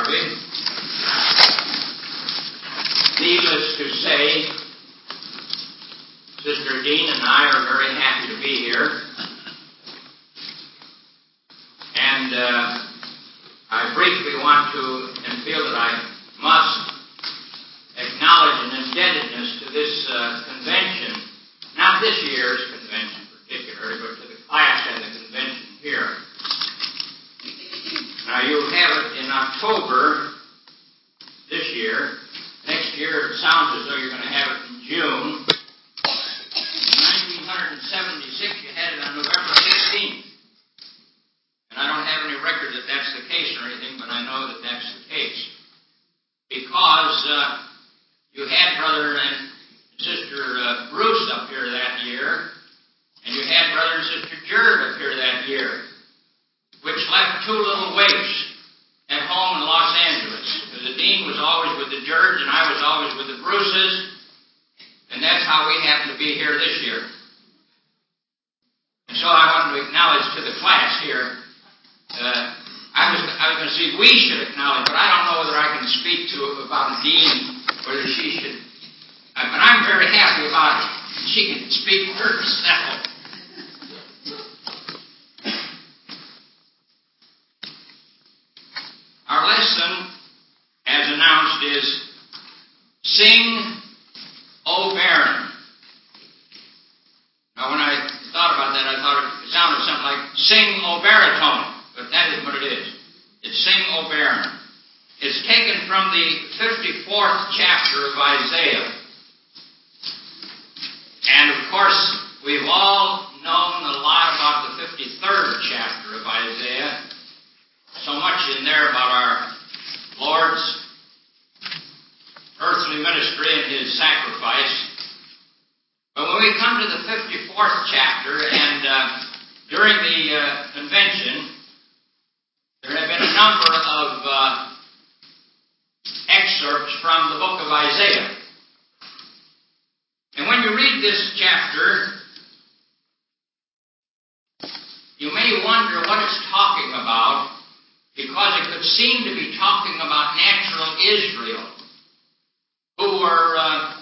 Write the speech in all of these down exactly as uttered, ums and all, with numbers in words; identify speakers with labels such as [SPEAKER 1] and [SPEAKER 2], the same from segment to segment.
[SPEAKER 1] shortly. Needless to say, Sister Dean and I are very happy to be here. And uh, I briefly want to, and feel that I must, acknowledge an indebtedness to this uh, convention, not this year's convention particularly, but to the class and the convention here. Now, you'll have it in October this year. Next year, it sounds as though you're going to have it in June. In nineteen seventy-six, you had it on November sixteenth. And I don't have any record that that's the case or anything, but I know that that's the case. Because uh, you had Brother and Sister uh, Bruce up here that year, and you had Brother and Sister Jared up here that year, which left two little waifs at home in Los Angeles. Because the dean was always with the Jareds, and I was always with the Bruces, and that's how we happen to be here this year. And so I wanted to acknowledge to the class here, uh, I was, I was going to say we should acknowledge, but I don't know whether I can speak to about a dean, whether she should. Uh, but I'm very happy about it. She can speak for herself. Our lesson, as announced, is Sing, O Barren. Now, when I thought about that, I thought it sounded something like Sing, O Baritone, but that isn't what it is. It's Sing, O Barren. It's taken from the fifty-fourth chapter of Isaiah. And, of course, we've all known a lot about the fifty-third chapter of Isaiah. So much in there about our Lord's earthly ministry and His sacrifice. But when we come to the fifty-fourth chapter, and uh, during the uh, convention, there have been a number of uh, excerpts from the book of Isaiah. And when you read this chapter, you may wonder what it's talking about, because it could seem to be talking about natural Israel, who were uh,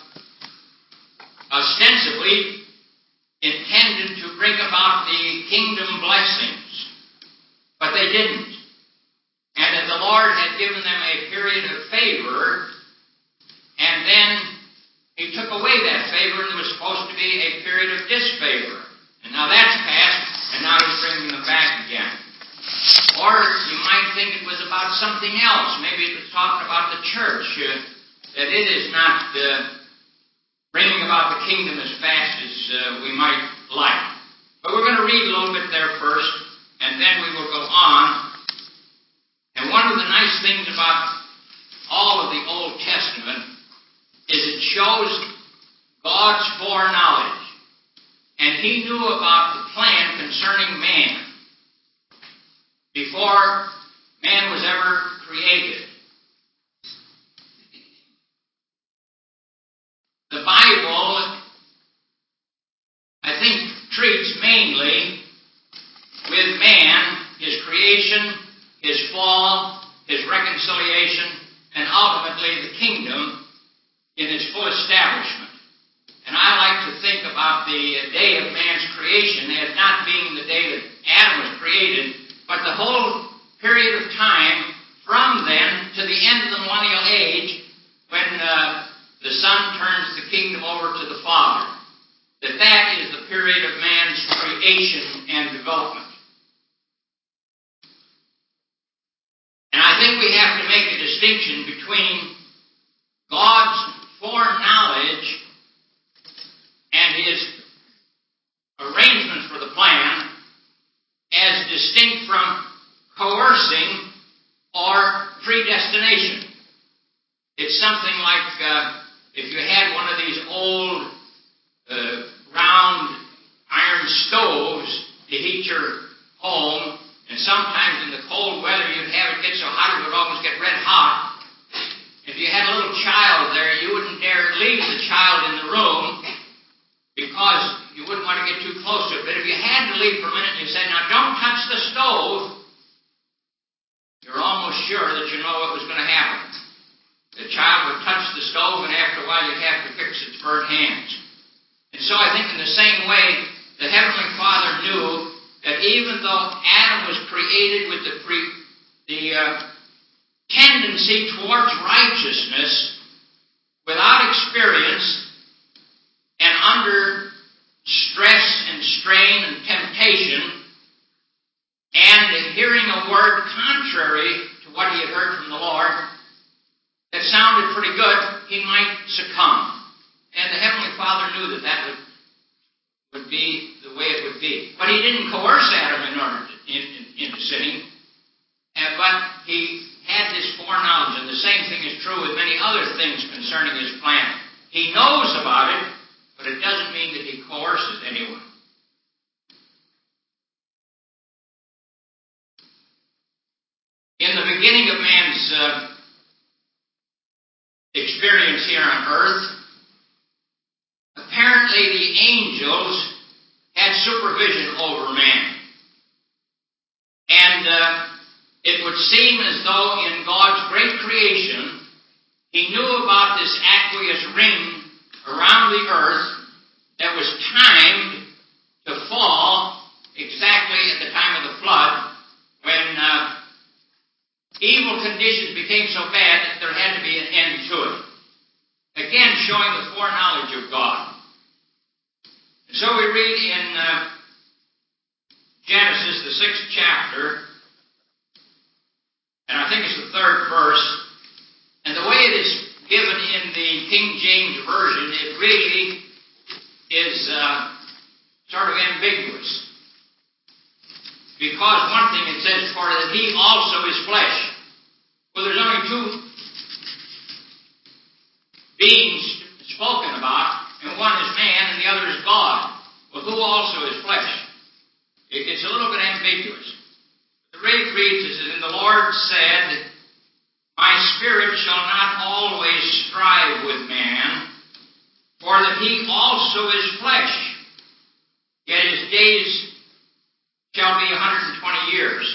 [SPEAKER 1] ostensibly intended to bring about the kingdom blessings, but they didn't. And that the Lord had given them a period of favor, and then He took away that favor, and there was supposed to be a period of disfavor. And now that's passed, and now He's bringing them back again. Or you might think it was about something else. Maybe it was talking about the church, uh, that it is not uh, bringing about the kingdom as fast as uh, we might like. But we're going to read a little bit there first, and then we will go on. And one of the nice things about all of the Old Testament is it shows God's foreknowledge. And He knew about the plan concerning man before man was ever created. The Bible, I think, treats mainly with man, his creation, his fall, his reconciliation, and ultimately the kingdom in its full establishment. And I like to think about the day of man's creation as not being the day that Adam was created, but the whole period of time from then to the end of the millennial age, when uh, the Son turns the kingdom over to the Father. That that is the period of man's creation and development. And I think we have to make a distinction between God's foreknowledge and His arrangements for the plan as distinct from coercing or predestination. It's something like uh, if you had one of these old uh, round iron stoves to heat your home, and sometimes in the cold weather you'd have it get so hot it would almost get red hot. If you had a little child there, you wouldn't dare leave the child in the room because you wouldn't want to get too close to it. But if you had to leave for a minute and you said, now don't touch the stove, you're almost sure that you know what was going to happen. The child would touch the stove, and after a while you'd have to fix its burnt hands. And so I think in the same way, the Heavenly Father knew that even though Adam was created with the, pre, the uh, tendency towards righteousness, without experience, and under stress and strain and temptation, and hearing a word contrary to what he had heard from the Lord, that sounded pretty good, he might succumb. And the Heavenly Father knew that that would, would be the way it would be. But he didn't coerce Adam in order to, in, in, into sinning. And, but he had this foreknowledge, and the same thing is true with many other things concerning his plan. He knows about it, but it doesn't mean that he coerces anyone. In the beginning of man's uh, experience here on earth, apparently the angels had supervision over man. And uh, it would seem as though in God's great creation, he knew about this aqueous ring around the earth that was timed to fall exactly at the time of the flood, when uh, evil conditions became so bad that there had to be an end to it. Again, showing the foreknowledge of God. And so we read in uh, Genesis, the sixth chapter, and I think it's the third verse, and the way it is given in the King James Version, it really is uh, sort of ambiguous. Because one thing it says, for that he also is flesh. Well, there's only two beings spoken about, and one is man and the other is God. Well, who also is flesh? It's a little bit ambiguous. The way it reads is, and the Lord said, my spirit shall not always strive with man, for that he also is flesh. Yet his days shall be one hundred twenty years.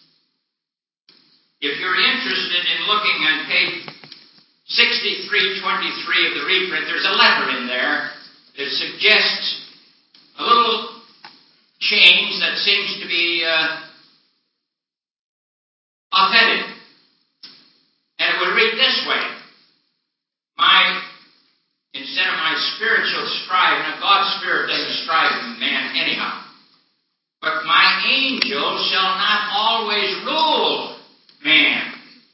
[SPEAKER 1] If you're interested in looking on page sixty-three twenty-three of the reprint, there's a letter in there that suggests a little change that seems to be uh, authentic. And it would read this way. My, instead of my spirit shall strive, now God's spirit doesn't strive in man anyhow. But my angels shall not always rule man.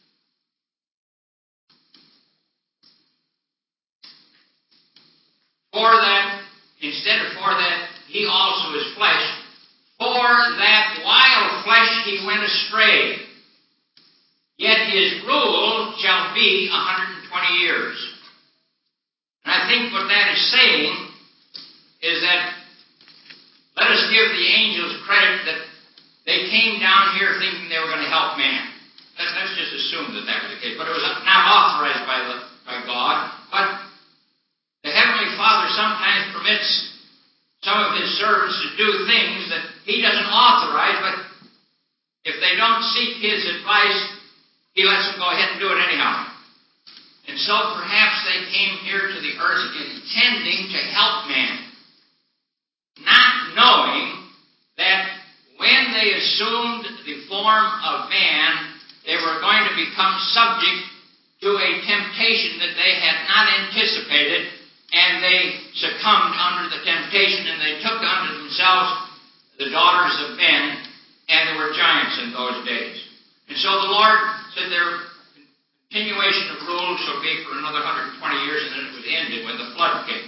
[SPEAKER 1] For that, instead of for that, he also is flesh. For that while flesh he went astray, yet his rule shall be one hundred twenty years. And I think what that is saying is that let us give the angels credit that they came down here thinking they were going to help man. Let's, let's just assume that that was the case. But it was not authorized by, the, by God. But the Heavenly Father sometimes permits some of His servants to do things that He doesn't authorize, but if they don't seek His advice, He lets them go ahead and do it anyhow. And so perhaps they came here to the earth intending to help man, not knowing that when they assumed the form of man, they were going to become subject to a temptation that they had not anticipated, and they succumbed under the temptation, and they took unto themselves the daughters of men, and there were giants in those days. And so the Lord said their continuation of rule shall be for another one hundred twenty years, and then it was ended when the flood came.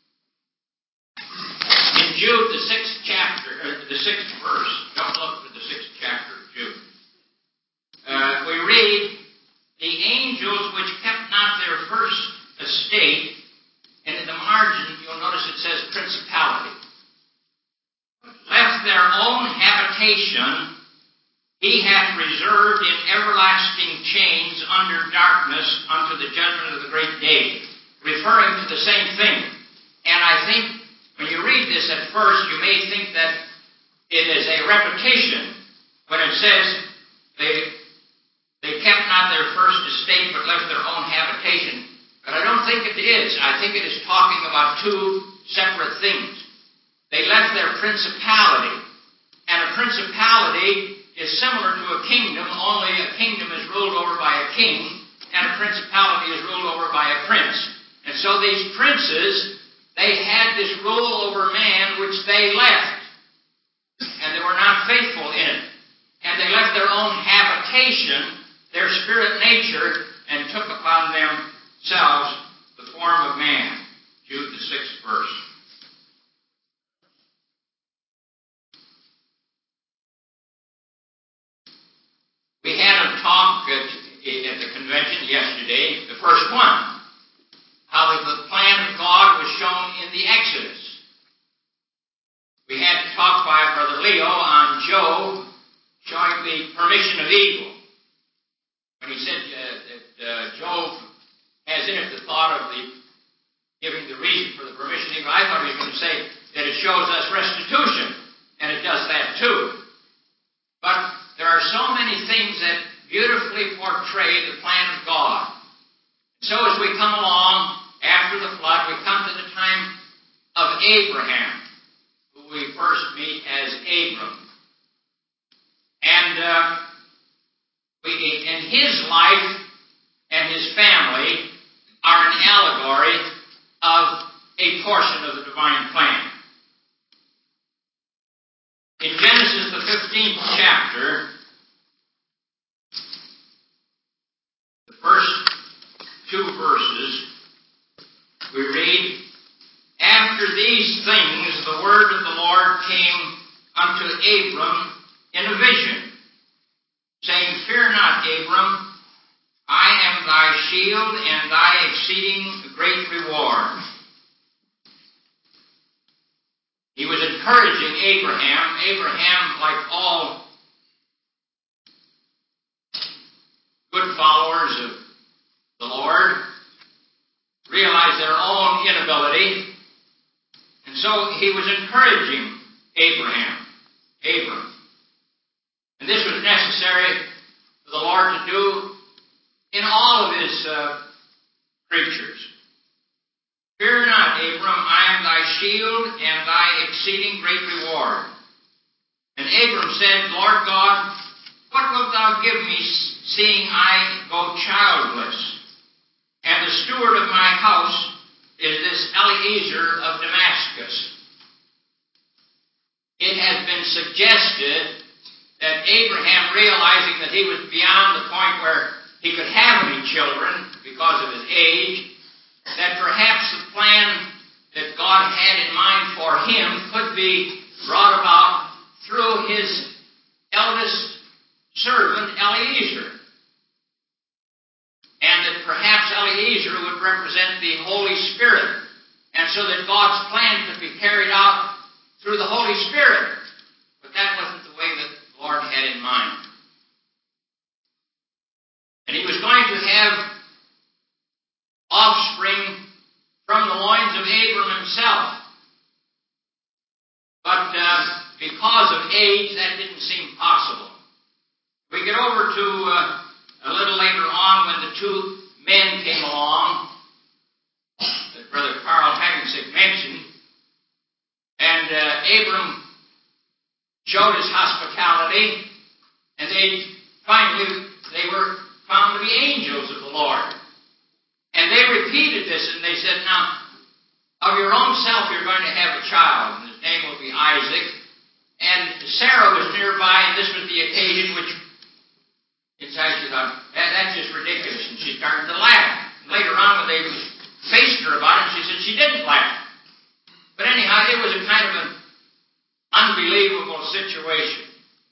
[SPEAKER 1] In Jude, the sixth chapter, or the sixth verse, don't look for the sixth chapter of Jude. Uh, we read, the angels which kept not their first estate, and in the margin you'll notice it says principality, left their own habitation, he hath reserved in everlasting chains under darkness unto the judgment of the great day, referring to the same thing. And I think when you read this at first, you may think that it is a repetition when it says they they they kept not their first estate, but left their own habitation. But I don't think it is. I think it is talking about two separate things. They left their principality. And a principality is similar to a kingdom, only a kingdom is ruled over by a king, and a principality is ruled over by a prince. And so these princes, they had this rule over man which they left. And they were not faithful in it. And they left their own habitation, their spirit nature, and took upon themselves the form of man. Jude, the sixth verse. We had a talk at, at the convention yesterday, the first one, how the plan of God was shown in the Exodus. We had to talk by Brother Leo on Job, showing the permission of evil. When he said uh, that uh, Job has in it the thought of the giving the reason for the permission of evil, I thought he was going to say that it shows us restitution, and it does that too. But there are so many things that beautifully portray the plan of God. So as we come along after the flood, we come to the time of Abraham, who we first meet as Abram. And uh, we, in his life and his family are an allegory of a portion of the divine plan. In Genesis, the fifteenth chapter, the first two verses, we read, "After these things the word of the Lord came unto Abram in a vision, saying, Fear not, Abram, I am thy shield and thy exceeding great reward." He was encouraging Abraham. Abraham, like all good followers of the Lord, realized their own inability. And so he was encouraging Abraham, Abram. And this was necessary for the Lord to do in all of his uh, creatures. "Fear not, Abram, I am thy shield and thy exceeding great reward." And Abram said, "Lord God, what wilt thou give me, seeing I go childless? And the steward of my house is this Eliezer of Damascus." It has been suggested that Abraham, realizing that he was beyond the point where he could have any children because of his age, that perhaps the plan that God had in mind for him could be brought about through his eldest servant, Eliezer. And that perhaps Eliezer would represent the Holy Spirit, and so that God's plan could be carried out through the Holy Spirit. But that wasn't the way that the Lord had in mind. And he was going to have offspring from the loins of Abram himself. But uh, because of age, that didn't seem possible. We get over to uh, a little later on when the two men came along that Brother Carl Hagensick mentioned, and uh, Abram showed his hospitality, and they finally, they were found to be angels of the Lord. And they repeated this, and they said, "Now, of your own self you're going to have a child, and his name will be Isaac." And Sarah was nearby, and this was the occasion which, inside she thought, that, that's just ridiculous, and she started to laugh. And later on, when they faced her about it, she said she didn't laugh. But anyhow, it was a kind of an unbelievable situation.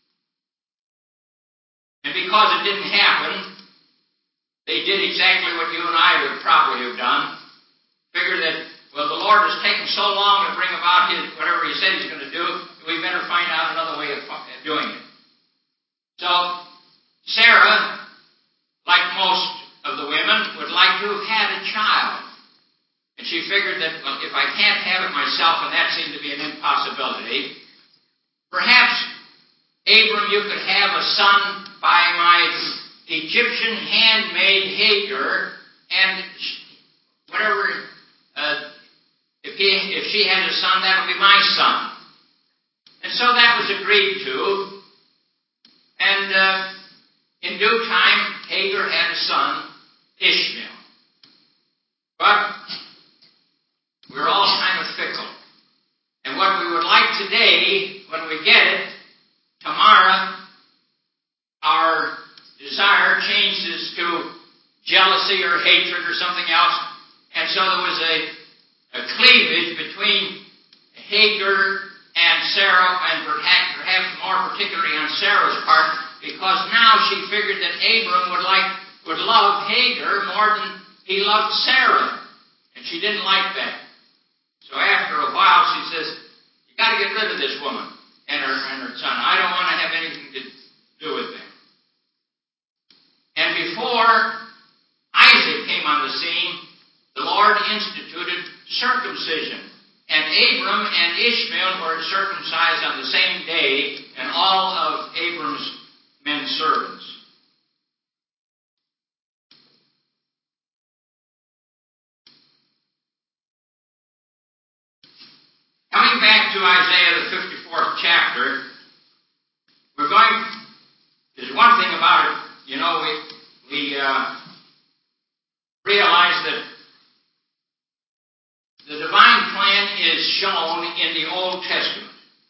[SPEAKER 1] And because it didn't happen, they did exactly what you and I would probably have done. Figure that, well, the Lord has taken so long to bring about his whatever he said he's going to do, we better find out another way of doing it. So, Sarah, like most of the women, would like to have had a child. And she figured that, well, if I can't have it myself, and that seemed to be an impossibility, perhaps, Abram, you could have a son by my Egyptian handmaid Hagar, and whatever, uh, if, he, if she had a son, that would be my son. And so that was agreed to. And uh, in due time, Hagar had a son, Ishmael. But we're all kind of fickle. And what we would like today, when we get it, tomorrow, our desire changes to jealousy or hatred or something else. And so there was a, a cleavage between Hagar and Sarah, and perhaps, perhaps more particularly on Sarah's part, because now she figured that Abram would like would love Hagar more than he loved Sarah. And she didn't like that. So after a while she says, you got to get rid of this woman and her, and her son. I don't want to have anything to do with them. And before Isaac came on the scene, the Lord instituted circumcision. And Abram and Ishmael were circumcised on the same day, and all of Abram's men servants. Coming back to Isaiah, the fifty-fourth chapter, we're going, there's one thing about it, you know, we, we uh, realize that the divine plan is shown in the Old Testament.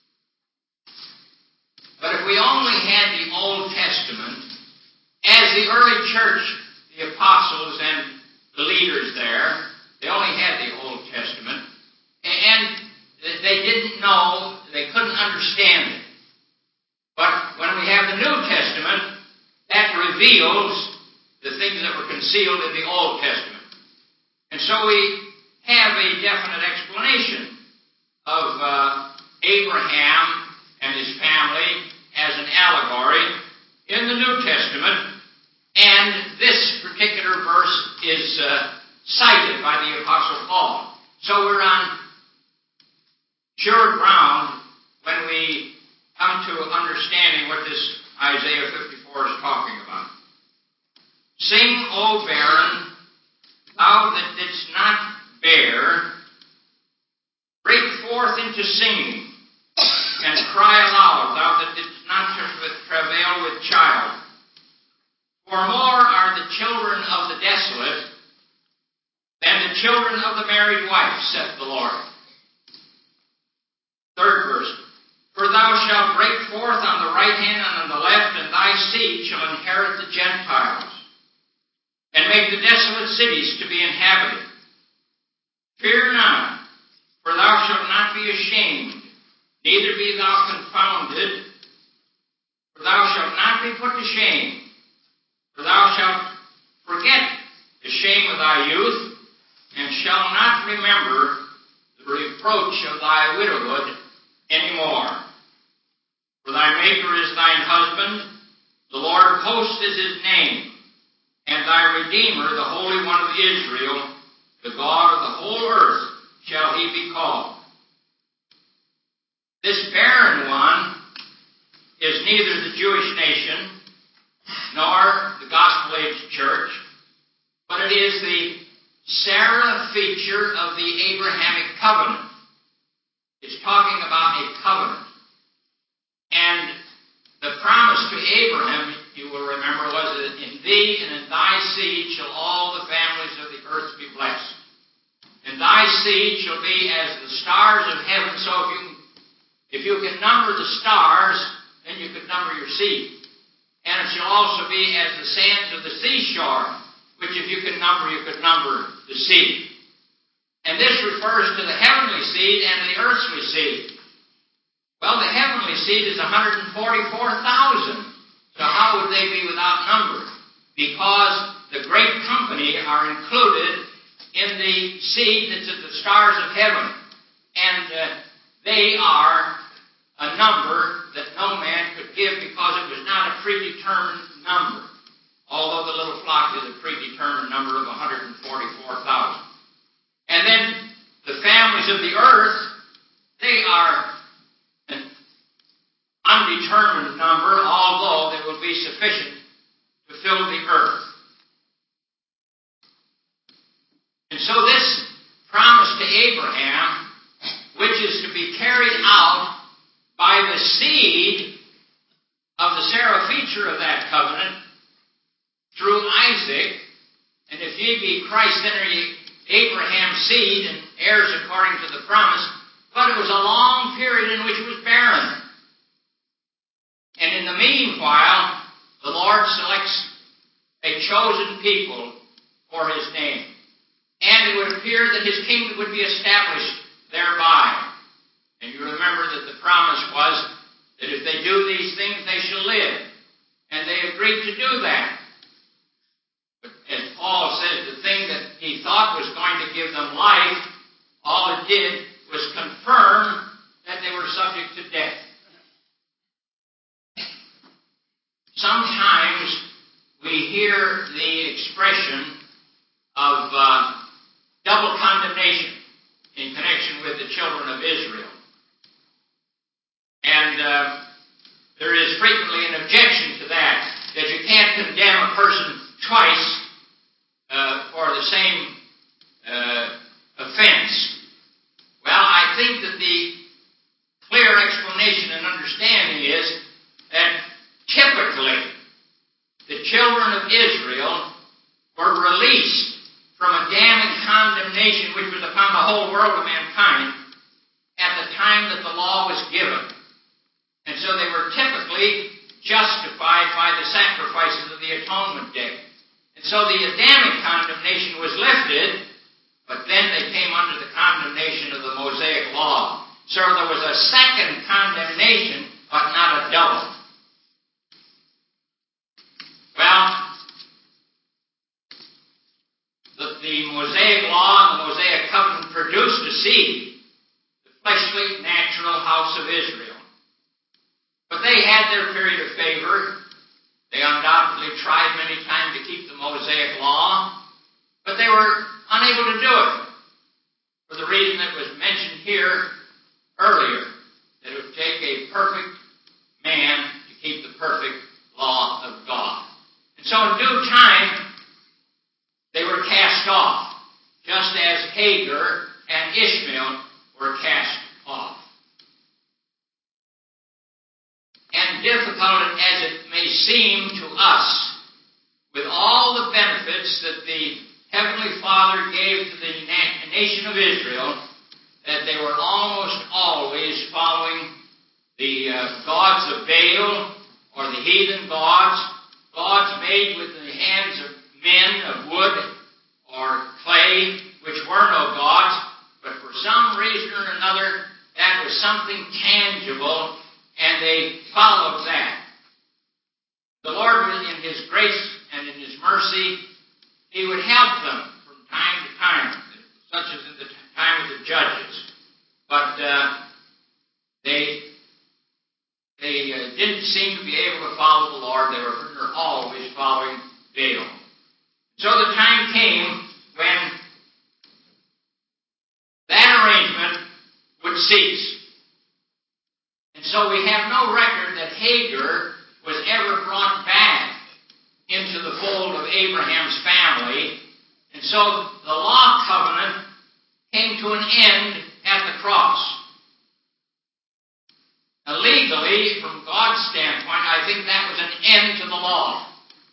[SPEAKER 1] But if we only had the Old Testament, as the early church, the apostles and the leaders there, they only had the Old Testament, and they didn't know, they couldn't understand it. But when we have the New Testament, that reveals the things that were concealed in the Old Testament. And so we have a definite explanation of uh, Abraham and his family as an allegory in the New Testament, and this particular verse is uh, cited by the Apostle Paul. So we're on sure ground when we come to understanding what this Isaiah fifty-four is talking about. Sing, O barren, thou that didst not bear, break forth into singing, and cry aloud, thou that didst not travail with child. For more are the children of the desolate than the children of the married wife, saith the Lord. Third verse. For thou shalt break forth on the right hand and on the left, and thy seed shall inherit the Gentiles, and make the desolate cities to be inhabited. Fear not, for thou shalt not be ashamed, neither be thou confounded, for thou shalt not be put to shame, for thou shalt forget the shame of thy youth, and shalt not remember the reproach of thy widowhood any more. For thy Maker is thine husband, the Lord of hosts is his name, and thy Redeemer, the Holy One of Israel, the God of the whole earth, shall he be called. This barren one is neither the Jewish nation nor the Gospel Age Church, but it is the Sarah feature of the Abrahamic covenant. It's talking about a covenant. And the promise to Abraham, you will remember, was that in thee and in thy seed shall all the families of the earth be blessed. And thy seed shall be as the stars of heaven. So if you, if you can number the stars, then you could number your seed. And it shall also be as the sands of the seashore, which if you can number, you could number the seed. And this refers to the heavenly seed and the earthly seed. Well, the heavenly seed is one hundred forty-four thousand. So how would they be without number? Because the great company are included in the seed that's at the stars of heaven. And uh, they are a number that no man could give because it was not a predetermined number. Although the little flock is a predetermined number of one hundred forty-four thousand. And then the families of the earth, they are an undetermined number, although they will be sufficient to fill the earth. And so this promise to Abraham, which is to be carried out by the seed of the Sarah feature of that covenant through Isaac, and if ye be Christ, then are ye Abraham's seed and heirs according to the promise. But it was a long period in which it was barren. And in the meanwhile, the Lord selects a chosen people for His name. And it would appear that His kingdom would be established thereby. And you remember that the promise was that if they do these things, they shall live. And they agreed to do that. But as Paul says, the thing that he thought was going to give them life, all it did was confirm that they were subject to death. Sometimes we hear the expression of uh, double condemnation in connection with the children of Israel. And uh, there is frequently an objection to that, that you can't condemn a person twice uh, for the same uh, offense. Well, I think that the clear explanation and understanding is that typically the children of Israel were released from a damning condemnation which was upon the whole world of mankind at the time that the law was given. And so they were typically justified by the sacrifices of the Atonement Day. And so the Adamic condemnation was lifted, but then they came under the condemnation of the Mosaic Law. So there was a second condemnation, but not a double. Well, the, the Mosaic Law and the Mosaic Covenant produced a seed, the fleshly, natural house of Israel. But they had their period of favor. They undoubtedly tried many times to keep the Mosaic Law, but they were unable to do it for the reason that was mentioned here earlier, that it would take a perfect man to keep the perfect law of God. And so in due time, they were cast off, just as Hagar and Ishmael were cast off. And difficult as it may seem to us, with all the benefits that the Heavenly Father gave to the na- nation of Israel, that they were almost always following the uh, gods of Baal or the heathen gods, gods made with the hands of men of wood or clay, which were no gods, but for some reason or another, that was something tangible, and they followed that. The Lord, in His grace and in His mercy, He would help them from time to time, such as in the time of the judges. But uh, they they uh, didn't seem to be able to follow the Lord. They were, they were always following Baal. So the time came when that arrangement would cease. And so we have no record that Hagar was ever brought back into the fold of Abraham's family. And so the law covenant came to an end at the cross. Now, legally, from God's standpoint, I think that was an end to the law.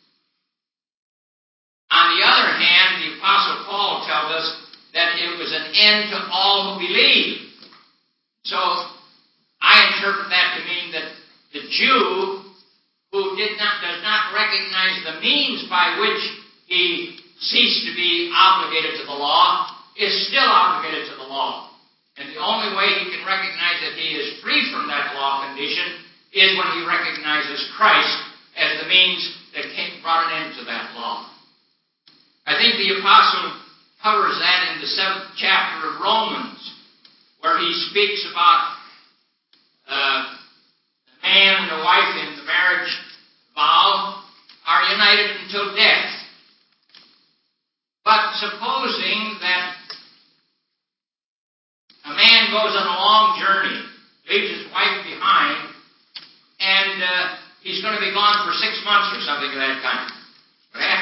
[SPEAKER 1] On the other hand, the Apostle Paul tells us that it was an end to all who believe. So I interpret that to mean that the Jew who did not, does not recognize the means by which he ceased to be obligated to the law is still obligated to the law. And the only way he can recognize that he is free from that law condition is when he recognizes Christ as the means that came, brought an end to that law. I think the Apostle covers that in the seventh chapter of Romans, where he speaks about uh, the man and the wife in the marriage vow are united until death. But supposing that a man goes on a long journey, leaves his wife behind, and uh, he's going to be gone for six months or something of that kind.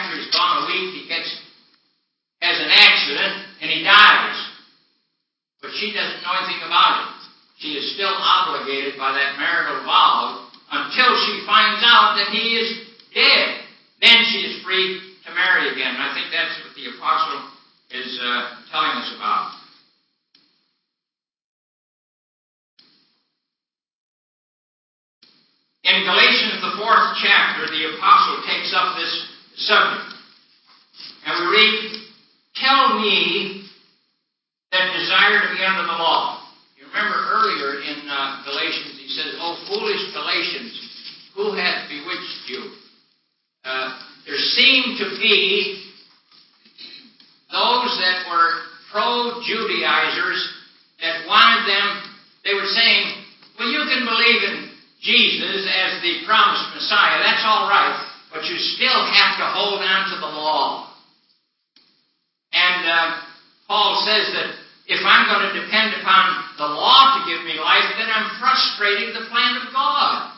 [SPEAKER 1] after he's gone a week, he gets has an accident and he dies. But she doesn't know anything about it. She is still obligated by that marital vow until she finds out that he is dead. Then she is free to marry again. And I think that's what the apostle is uh, telling us about. In Galatians, the fourth chapter, the apostle takes up this subject. And we read, "Tell me that desire to be under the law." You remember earlier in uh, Galatians, he says, "O foolish Galatians, who hath bewitched you?" Uh, there seemed to be those that were pro-Judaizers that wanted them, they were saying, well, you can believe in Jesus as the promised Messiah, that's all right, but you still have to hold on to the law. And uh, Paul says that if I'm going to depend upon the law to give me life, then I'm frustrating the plan of God.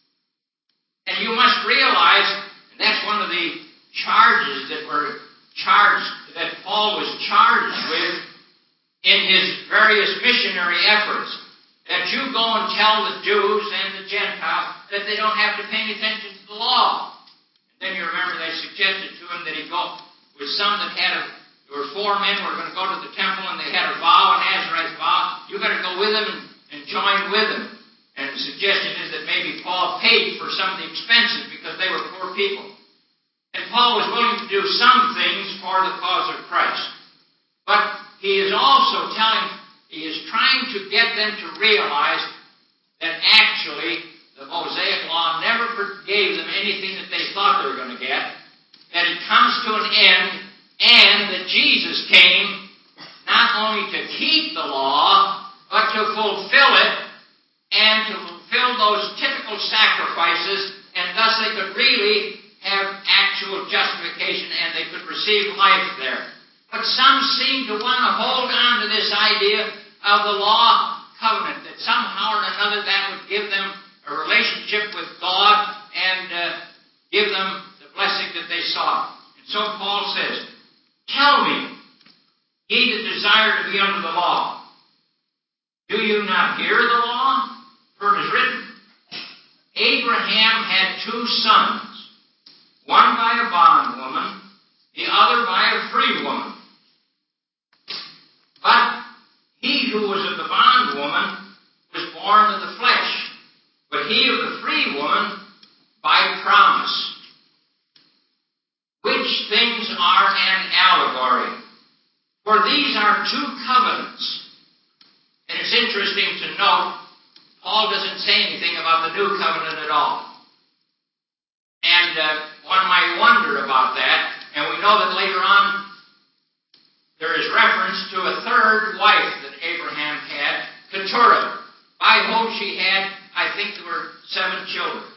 [SPEAKER 1] And you must realize, and that's one of the charges that were charged, that Paul was charged with in his various missionary efforts, that you go and tell the Jews and the Gentiles that they don't have to pay any attention to the law. And then you remember they suggested to him that he go with some that had a, there were four men who were going to go to the temple and they had a vow, a Nazarite vow. You got to go with them and, and join with them. And the suggestion is that maybe Paul paid for some of the expenses because they were poor people. And Paul was willing to do some things for the cause of Christ. But he is also telling, he is trying to get them to realize that actually the Mosaic law never gave them anything that they thought they were going to get, that it comes to an end, and that Jesus came not only to keep the law, but to fulfill it, and to fulfill those typical sacrifices, and thus they could really have actual justification and they could receive life there. But some seem to want to hold on to this idea of the law covenant, that somehow or another that would give them a relationship with God and uh, give them the blessing that they sought. And so Paul says, "Tell me, ye that desire to be under the law, do you not hear the law? For it is written, Abraham had two sons, one by a bondwoman, the other by a free woman. But he who was of the bondwoman was born of the flesh, but he of the free woman by promise. Which things are an allegory? For these are two covenants." And it's interesting to note, Paul doesn't say anything about the new covenant at all. And uh, one might wonder about that. And we know that later on, there is reference to a third wife that Abraham had, Keturah, by whom she had, I think there were seven children.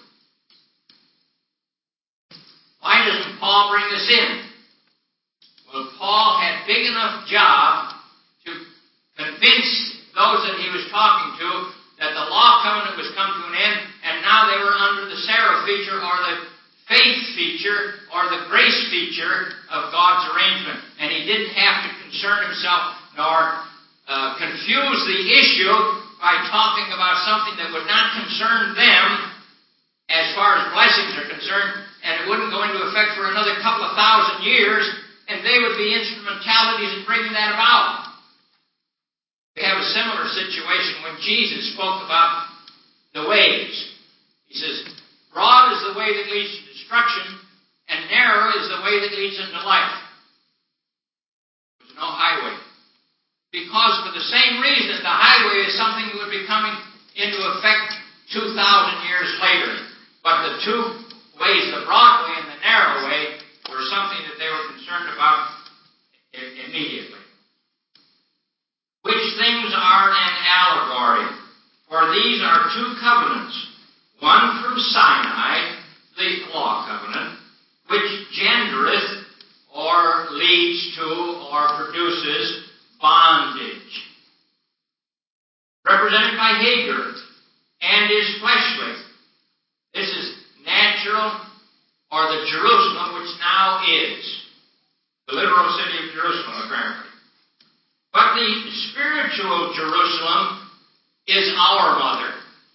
[SPEAKER 1] Why doesn't Paul bring this in? Well, Paul had big enough job to convince those that he was talking to that the law covenant was come to an end, and now they were under the Sarah feature, or the faith feature, or the grace feature of God's arrangement. And he didn't have to concern himself nor uh, confuse the issue by talking about something that would not concern them as far as blessings are concerned, and it wouldn't go into effect for another couple of thousand years, and they would be instrumentalities in bringing that about. We have a similar situation when Jesus spoke about the ways. He says, "Broad is the way that leads to destruction, and narrow is the way that leads into life. There's no highway." Because for the same reason, the highway is something that would be coming into effect two thousand years later. But the two ways, the broad way and the narrow way, were something that they were concerned about immediately. Which things are an allegory? For these are two covenants. One from Sinai, the law covenant, which gendereth or leads to or produces bondage, represented by Hagar, and is fleshly. This is natural, or the Jerusalem which now is. literal city of Jerusalem, apparently. But the spiritual Jerusalem is our mother.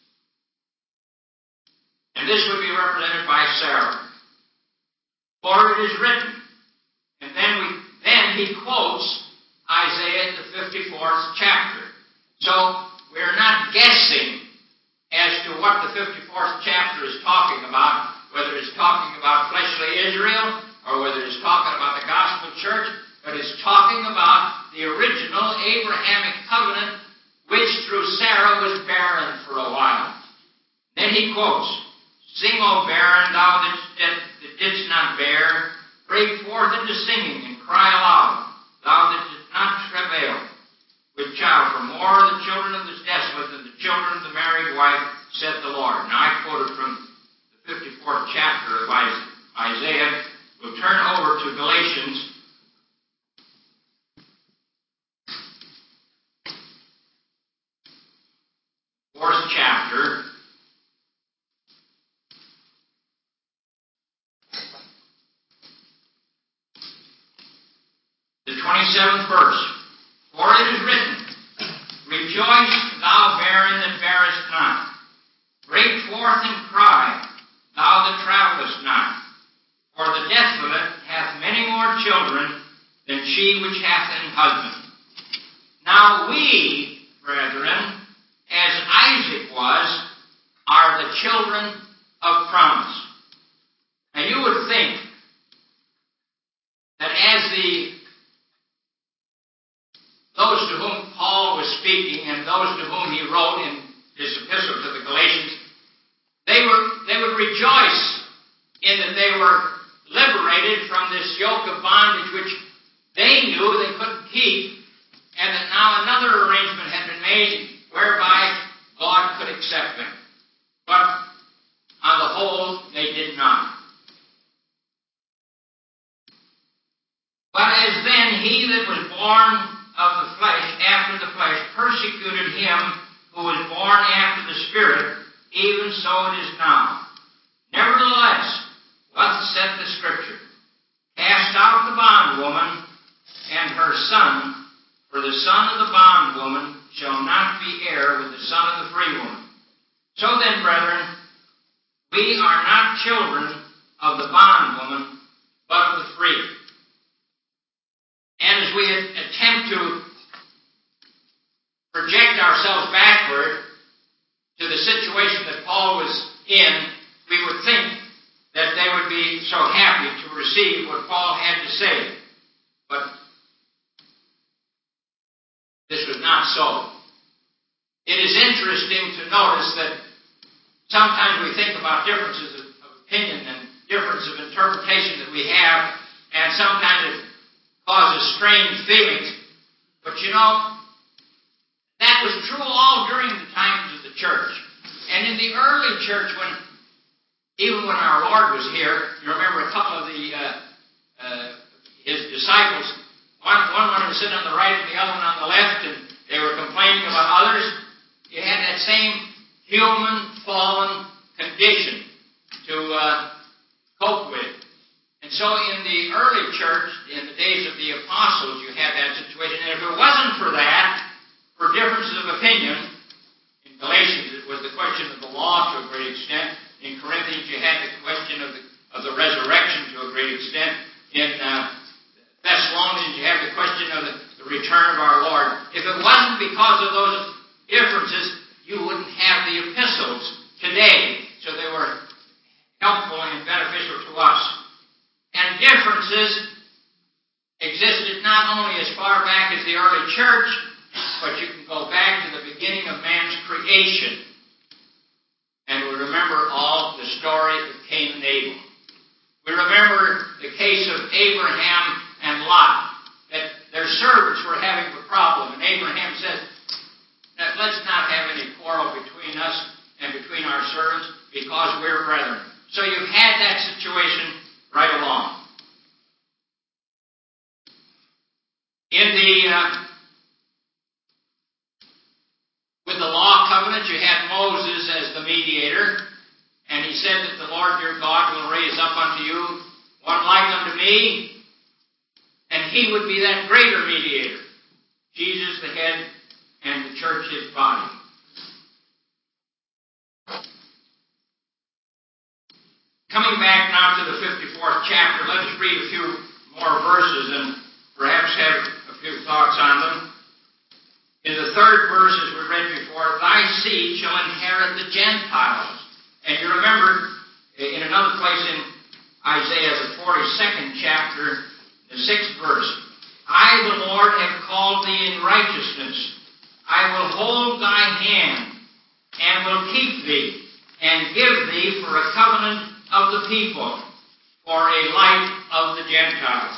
[SPEAKER 1] And this would be represented by Sarah. For it is written, and then we then he quotes Isaiah the fifty-fourth chapter. So we're not guessing as to what the fifty-fourth chapter is talking about, whether it's talking about fleshly Israel or whether it's talking about the gospel church, but it's talking about the original Abrahamic covenant, which through Sarah was barren for a while. Then he quotes, "Sing, O barren, thou that, that, that didst not bear, break forth into singing and cry aloud, thou that didst not travail with child, for more of the children of the desolate than the children of the married wife, said the Lord." Now I quoted from the fifty-fourth chapter of Isaiah. We'll turn over to Galatians. Fourth chapter. The twenty-seventh verse. "For it is written, Rejoice, thou barren that bearest not. Break forth and cry, thou that travellest not. For the desolate hath many more children than she which hath an husband. Now we, brethren, as Isaac was, are the children of promise." Now you would think that as the those to whom Paul was speaking and those to whom he wrote in his epistle to the Galatians, they were they would rejoice in that they were liberated from this yoke of bondage which they knew they couldn't keep, and that now another arrangement had been made whereby God could accept them. But on the whole, they did not. "But as then he that was born of the flesh, after the flesh, persecuted him who was born after the Spirit, even so it is now. Nevertheless, what saith the Scripture? Cast out the bondwoman and her son, for the son of the bondwoman shall not be heir with the son of the free woman. So then, brethren, we are not children of the bondwoman, but of the free." And as we attempt to project ourselves backward to the situation that Paul was in, we would think that they would be so happy to receive what Paul had to say. But this was not so. It is interesting to notice that sometimes we think about differences of opinion and difference of interpretation that we have, and sometimes it causes strange feelings. But you know, that was true all during the times of the church. And in the early church, when even when our Lord was here, you remember a couple of the uh, uh, his disciples, one, one wanted to sit on the right and the other one on the left, and they were complaining about others. You had that same human fallen condition to uh, cope with. And so in the early church, in the days of the apostles, you had that situation. And if it wasn't for that, for differences of opinion, in Galatians it was the question of the law to a great extent. In Corinthians you had the question of the, of the resurrection to a great extent. In uh, Thessalonians you had the question of the, the return of our Lord. If it wasn't because of those differences, you wouldn't have the epistles today. So they were helpful and beneficial to us. And differences existed not only as far back as the early church, but you can go back to the beginning of man's creation. And we remember all the story of Cain and Abel. We remember the case of Abraham and Lot, that their servants were having a problem. And Abraham says, let's not have any quarrel between us and between our servants, because we're brethren. So you've had that situation right along. In the uh, with the law covenant, you had Moses as the mediator, and he said that the Lord your God will raise up unto you one like unto me, And he would be that greater mediator. Jesus the head and the church his body. Coming back now to the fifty-fourth chapter, let us read a few more verses and perhaps have a few thoughts on them. In the third verse, as we read before, thy seed shall inherit the Gentiles. And you remember in another place in Isaiah, the forty-second chapter, the sixth verse, I, the Lord, have called thee in righteousness. I will hold thy hand and will keep thee and give thee for a covenant of the people, for a light of the Gentiles.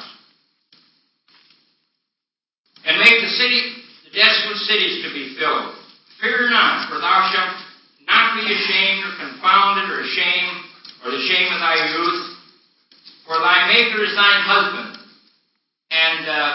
[SPEAKER 1] And make the city, the desolate cities to be filled. Fear not, for thou shalt not be ashamed or confounded or ashamed, or the shame of thy youth, for thy Maker is thine husband. And uh,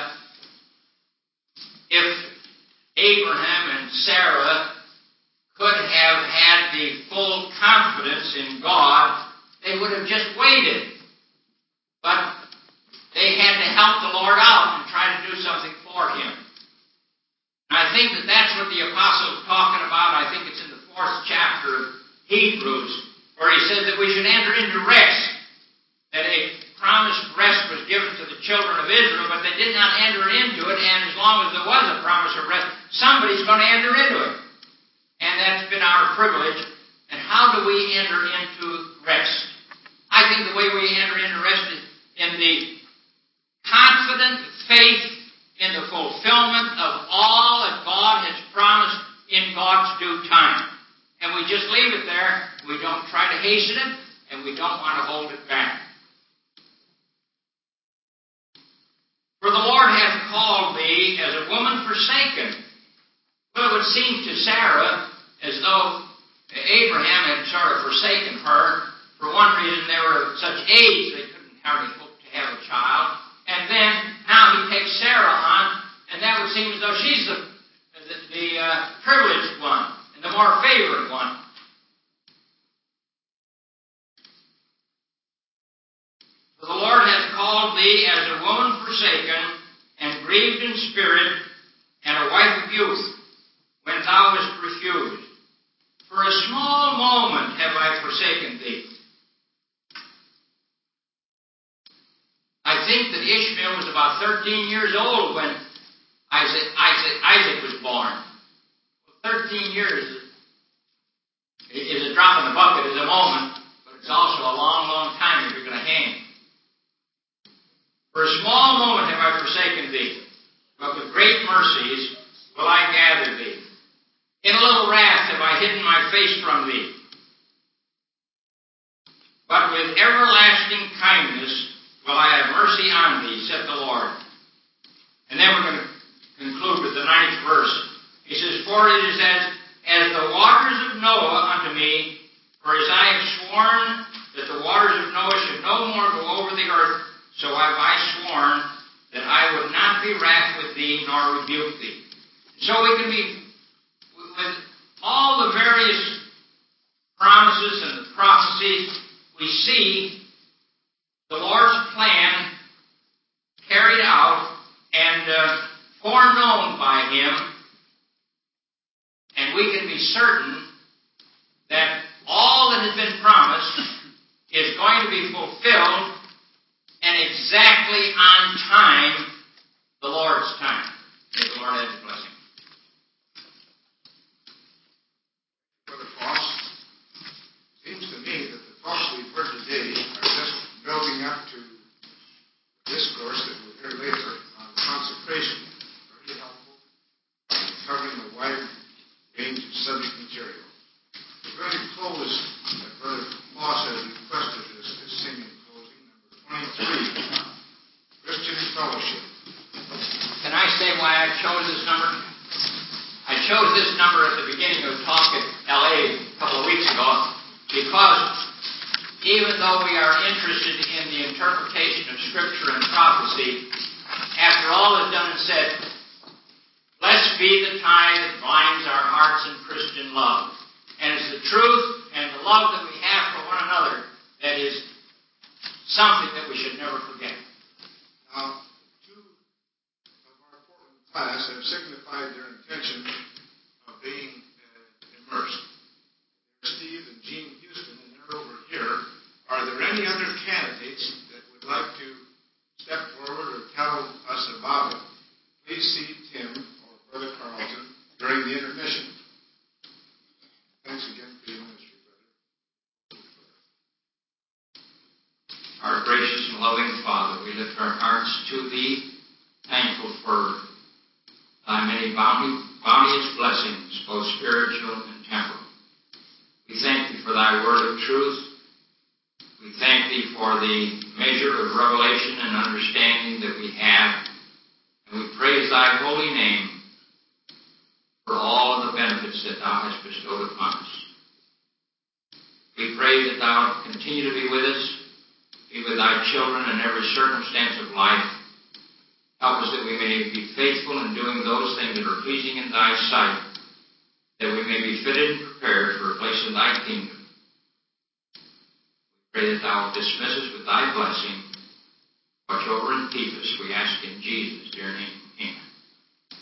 [SPEAKER 1] if Abraham and Sarah could have had the full confidence in God, they would have just waited. But they had to help the Lord out and try to do something for him. And I think that that's what the apostle is talking about. I think it's in the fourth chapter of Hebrews, where he says that we should enter into rest. That a promised rest was given to the children of Israel, but they did not enter into it, and as long as there was a promise of rest, somebody's going to enter into it. And that's been our privilege. And how do we enter into rest? I think the way we enter into rest is in the confident faith in the fulfillment of all that God has promised in God's due time. And we just leave it there. We don't try to hasten it, and we don't want to hold it back. For the Lord hath called thee as a woman forsaken. Well, it would seem to Sarah as though Abraham had sort of forsaken her. For one reason, they were of such age they couldn't hardly hope to have a child. And then, now he takes Sarah on, and that would seem as though she's the, the, the uh, privileged one, and the more favored one. For the Lord hath called thee as a woman forsaken, and grieved in spirit, and a wife of youth, when thou wast refused. For a small moment have I forsaken thee. I think that Ishmael was about thirteen years old when Isaac, Isaac, Isaac was born. thirteen years is a drop in the bucket, is a moment, but it's also a long, long time if you're going to hang. For a small moment have I forsaken thee, but with great mercies will I gather thee. In a little wrath have I hidden my face from thee. But with everlasting kindness will I have mercy on thee, saith the Lord. And then we're going to conclude with the ninth verse. He says, For it is as, as the waters of Noah unto me, for as I have sworn that the waters of Noah should no more go over the earth, so have I sworn that I would not be wrath with thee, nor rebuke thee. So we can be, with all the various promises and the prophecies, we see the Lord's plan carried out and uh, foreknown by Him, and we can be certain that all that has been promised is going to be fulfilled, and exactly on time, the Lord's time. May the Lord have His blessing.
[SPEAKER 2] Brother Foss, seems to me that the thoughts we've heard today are just building up to discourse that we'll hear later on consecration. Very helpful, covering a wide range of subject material. We're going to close, as Brother Foss has requested this, this singing closing, number twenty-three, Christian Fellowship.
[SPEAKER 1] Can I say why I chose this number? I chose this number at the beginning of talk at L A a couple of weeks ago because even though we are interested in the interpretation of Scripture and prophecy, after all is done and said, blessed be the tie that binds our hearts in Christian love. And it's the truth and the love that we have for one another that is something that we should never forget.
[SPEAKER 2] Now, two class have signified their intention of being uh, immersed. Steve and Jean Houston, and they're over here. Are there any other candidates that would like to step forward or tell us about it? Please see Tim or Brother Carlton during the intermission. Thanks again for your ministry, brother.
[SPEAKER 1] Our gracious and loving Father, we lift our hearts to Thee, thankful for Thy many bounty, bounteous blessings, both spiritual and temporal. We thank Thee for Thy word of truth. We thank Thee for the measure of revelation and understanding that we have. And we praise Thy holy name for all of the benefits that Thou hast bestowed upon us. We pray that Thou continue to be with us, be with Thy children in every circumstance of life. Help us that we may be faithful in doing those things that are pleasing in Thy sight, that we may be fitted and prepared for a place in Thy kingdom. We pray that Thou dismiss us with Thy blessing. Watch over and keep us, we ask in Jesus' dear name. Amen.